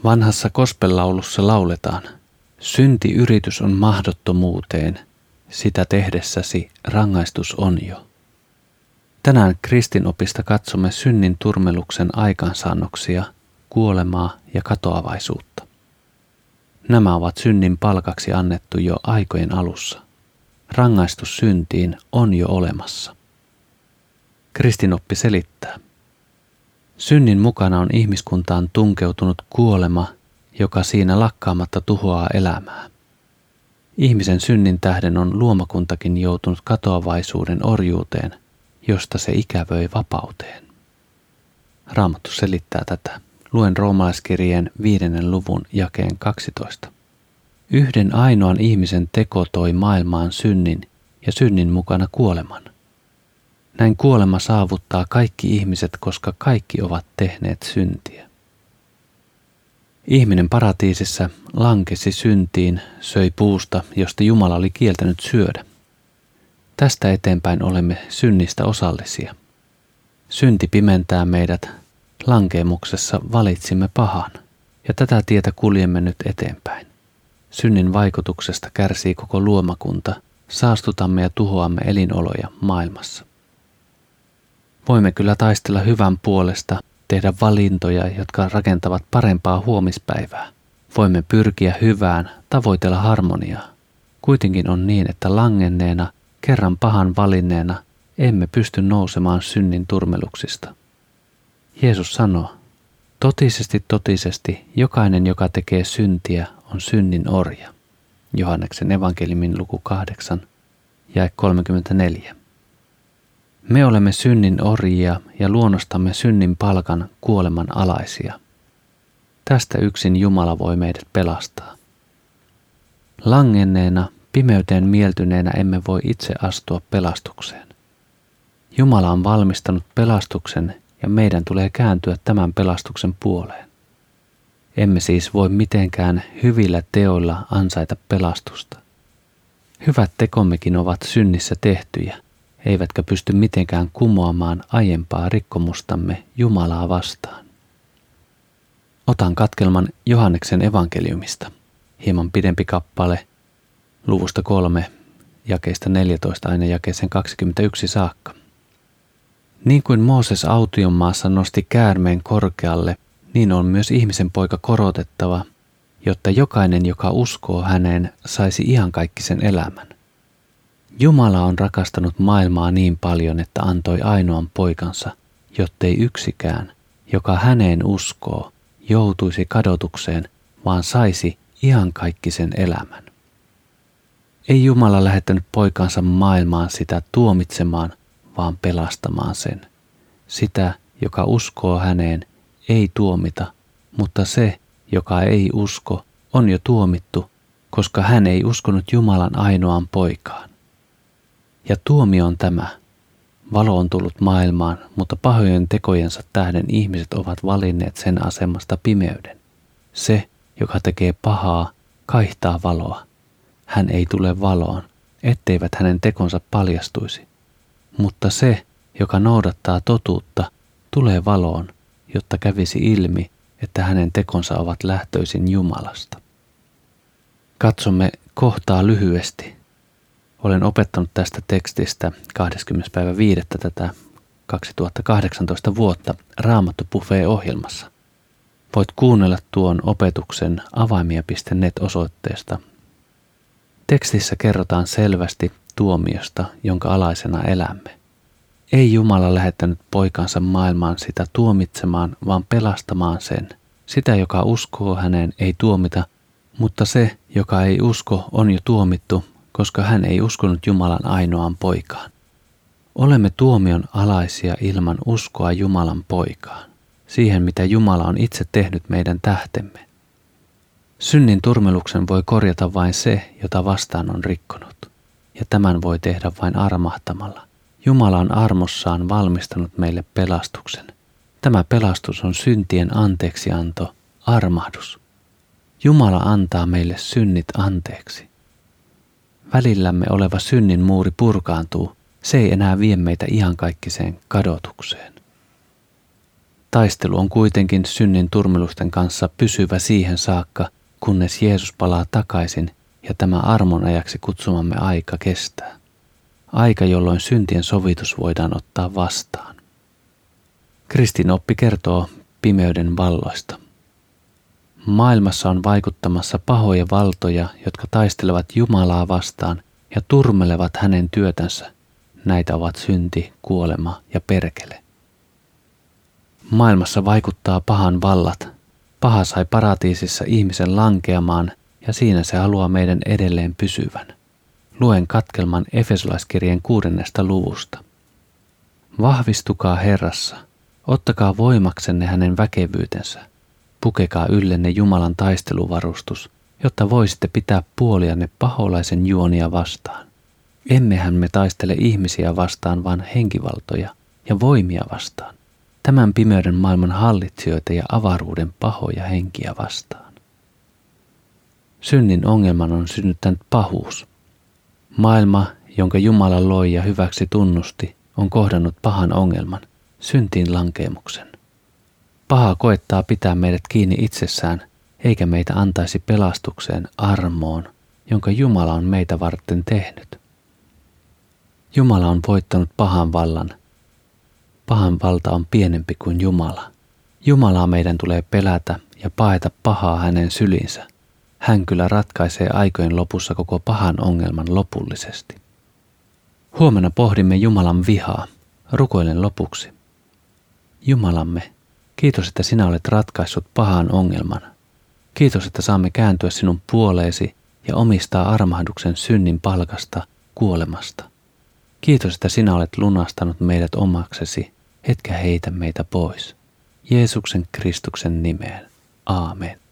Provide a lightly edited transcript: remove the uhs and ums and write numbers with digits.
Vanhassa gospel-laulussa lauletaan: syntiyritys on mahdottomuuteen, sitä tehdessäsi rangaistus on jo. Tänään kristinopista katsomme synnin turmeluksen aikaansaannoksia, kuolemaa ja katoavaisuutta. Nämä ovat synnin palkaksi annettu jo aikojen alussa. Rangaistus syntiin on jo olemassa. Kristinoppi selittää: synnin mukana on ihmiskuntaan tunkeutunut kuolema, joka siinä lakkaamatta tuhoaa elämää. Ihmisen synnin tähden on luomakuntakin joutunut katoavaisuuden orjuuteen, josta se ikävöi vapauteen. Raamattu selittää tätä. Luen Roomalaiskirjeen 5. luvun jakeen 12. Yhden ainoan ihmisen teko toi maailmaan synnin ja synnin mukana kuoleman. Näin kuolema saavuttaa kaikki ihmiset, koska kaikki ovat tehneet syntiä. Ihminen paratiisissa lankesi syntiin, söi puusta, josta Jumala oli kieltänyt syödä. Tästä eteenpäin olemme synnistä osallisia. Synti pimentää meidät, lankeemuksessa valitsimme pahan, ja tätä tietä kuljemme nyt eteenpäin. Synnin vaikutuksesta kärsii koko luomakunta, saastutamme ja tuhoamme elinoloja maailmassa. Voimme kyllä taistella hyvän puolesta, tehdä valintoja, jotka rakentavat parempaa huomispäivää. Voimme pyrkiä hyvään, tavoitella harmoniaa. Kuitenkin on niin, että langenneena, kerran pahan valinneena, emme pysty nousemaan synnin turmeluksista. Jeesus sanoo: totisesti, totisesti, jokainen, joka tekee syntiä, on synnin orja. Johanneksen evankeliumin luku 8, jae 34. Me olemme synnin orjia ja luonnostamme synnin palkan kuoleman alaisia. Tästä yksin Jumala voi meidät pelastaa. Langenneena, pimeyteen mieltyneenä emme voi itse astua pelastukseen. Jumala on valmistanut pelastuksen ja meidän tulee kääntyä tämän pelastuksen puoleen. Emme siis voi mitenkään hyvillä teoilla ansaita pelastusta. Hyvät tekommekin ovat synnissä tehtyjä, eivätkä pysty mitenkään kumoamaan aiempaa rikkomustamme Jumalaa vastaan. Otan katkelman Johanneksen evankeliumista, hieman pidempi kappale, luvusta 3, jakeista 14 aina jakeeseen 21 saakka. Niin kuin Mooses autiomaassa nosti käärmeen korkealle, niin on myös ihmisen poika korotettava, jotta jokainen, joka uskoo häneen, saisi iankaikkisen elämän. Jumala on rakastanut maailmaa niin paljon, että antoi ainoan poikansa, jottei yksikään, joka häneen uskoo, joutuisi kadotukseen, vaan saisi iankaikkisen elämän. Ei Jumala lähettänyt poikansa maailmaan sitä tuomitsemaan, vaan pelastamaan sen. Sitä, joka uskoo häneen, ei tuomita, mutta se, joka ei usko, on jo tuomittu, koska hän ei uskonut Jumalan ainoaan poikaan. Ja tuomio on tämä: valo on tullut maailmaan, mutta pahojen tekojensa tähden ihmiset ovat valinneet sen asemasta pimeyden. Se, joka tekee pahaa, kaihtaa valoa. Hän ei tule valoon, etteivät hänen tekonsa paljastuisi. Mutta se, joka noudattaa totuutta, tulee valoon, jotta kävisi ilmi, että hänen tekonsa ovat lähtöisin Jumalasta. Katsomme kohtaa lyhyesti. Olen opettanut tästä tekstistä 20.5. tätä 2018 vuotta Raamattu Buffet-ohjelmassa. Voit kuunnella tuon opetuksen avaimia.net-osoitteesta. Tekstissä kerrotaan selvästi tuomiosta, jonka alaisena elämme. Ei Jumala lähettänyt poikansa maailmaan sitä tuomitsemaan, vaan pelastamaan sen. Sitä, joka uskoo häneen, ei tuomita, mutta se, joka ei usko, on jo tuomittu, koska hän ei uskonut Jumalan ainoaan poikaan. Olemme tuomion alaisia ilman uskoa Jumalan poikaan, siihen mitä Jumala on itse tehnyt meidän tähtemme. Synnin turmeluksen voi korjata vain se, jota vastaan on rikkonut, ja tämän voi tehdä vain armahtamalla. Jumala on armossaan valmistanut meille pelastuksen. Tämä pelastus on syntien anteeksianto, armahdus. Jumala antaa meille synnit anteeksi. Välillämme oleva synnin muuri purkaantuu, se ei enää vie meitä iankaikkiseen kadotukseen. Taistelu on kuitenkin synnin turmelusten kanssa pysyvä siihen saakka, kunnes Jeesus palaa takaisin ja tämä armon ajaksi kutsumamme aika kestää. Aika, jolloin syntien sovitus voidaan ottaa vastaan. Kristinoppi kertoo pimeyden valloista. Maailmassa on vaikuttamassa pahoja valtoja, jotka taistelevat Jumalaa vastaan ja turmelevat hänen työtänsä. Näitä ovat synti, kuolema ja perkele. Maailmassa vaikuttaa pahan vallat. Paha sai paratiisissa ihmisen lankeamaan ja siinä se haluaa meidän edelleen pysyvän. Luen katkelman Efesolaiskirjeen 6. luvusta. Vahvistukaa Herrassa, ottakaa voimaksenne hänen väkevyytensä. Pukekaa yllenne Jumalan taisteluvarustus, jotta voisitte pitää puolianne paholaisen juonia vastaan. Emmehän me taistele ihmisiä vastaan, vaan henkivaltoja ja voimia vastaan. Tämän pimeyden maailman hallitsijoita ja avaruuden pahoja henkiä vastaan. Synnin ongelman on synnyttänyt pahuus. Maailma, jonka Jumala loi ja hyväksi tunnusti, on kohdannut pahan ongelman, syntiin lankeemuksen. Paha koettaa pitää meidät kiinni itsessään, eikä meitä antaisi pelastukseen armoon, jonka Jumala on meitä varten tehnyt. Jumala on voittanut pahan vallan. Pahan valta on pienempi kuin Jumala. Jumalaa meidän tulee pelätä ja paeta pahaa hänen syliinsä. Hän kyllä ratkaisee aikojen lopussa koko pahan ongelman lopullisesti. Huomenna pohdimme Jumalan vihaa. Rukoilen lopuksi. Jumalamme, kiitos, että sinä olet ratkaissut pahan ongelman. Kiitos, että saamme kääntyä sinun puoleesi ja omistaa armahduksen synnin palkasta, kuolemasta. Kiitos, että sinä olet lunastanut meidät omaksesi, etkä heitä meitä pois. Jeesuksen Kristuksen nimeen. Aamen.